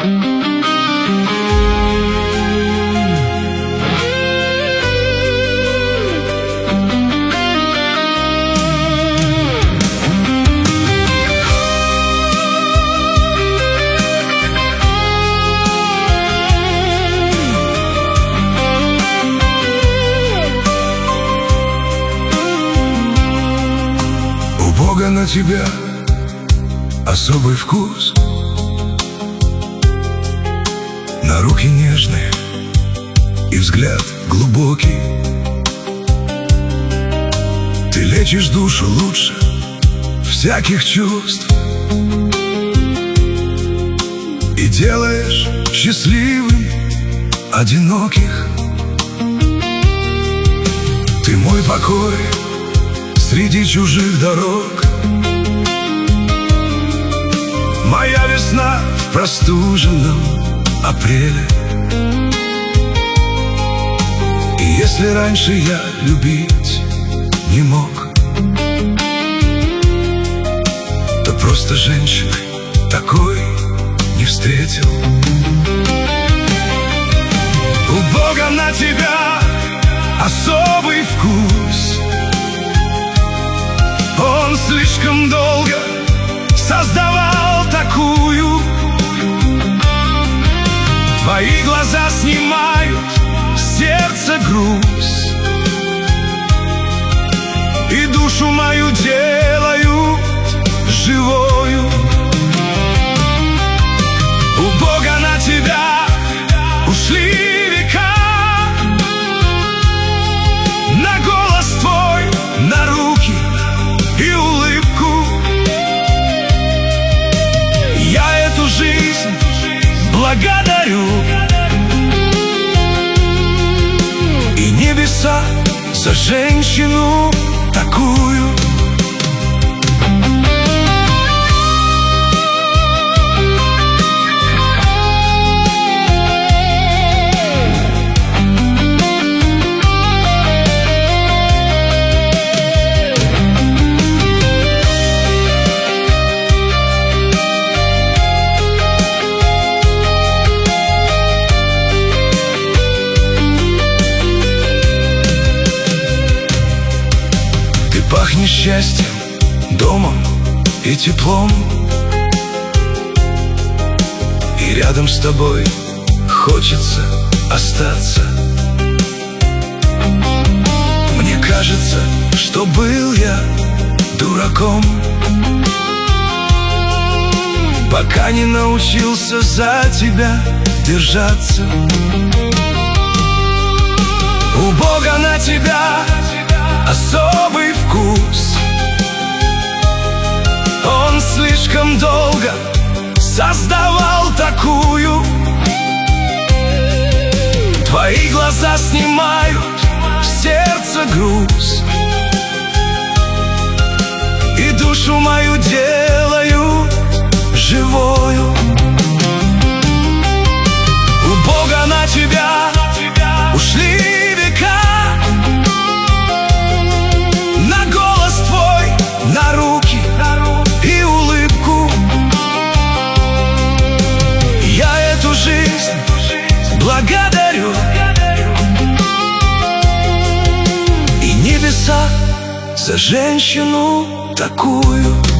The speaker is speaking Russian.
Бога на тебя особый вкус, на руки нежные и взгляд глубокий. Ты лечишь душу лучше всяких чувств и делаешь счастливым одиноких. Ты мой покой среди чужих дорог, моя весна в простуженном апреле. И если раньше я любить не мог, то просто женщины такой не встретил. У Бога на тебя особый вкус, Он слишком долго создавал такую. Твои глаза снимают с сердца груз и душу мою делают живою. У Бога на тебя ушли века, на голос твой, на руки и улыбку. Я эту жизнь благодарю и небеса за женщину такую. Пахнет счастьем, домом и теплом, и рядом с тобой хочется остаться. Мне кажется, что был я дураком, пока не научился за тебя держаться. У Бога на тебя особый вкус, Он слишком долго создавал такую. Твои глаза снимают с сердца груз и душу мою делают живою. У Бога на тебя ушли века, на руки и улыбку. Я эту жизнь благодарю и небеса за женщину такую.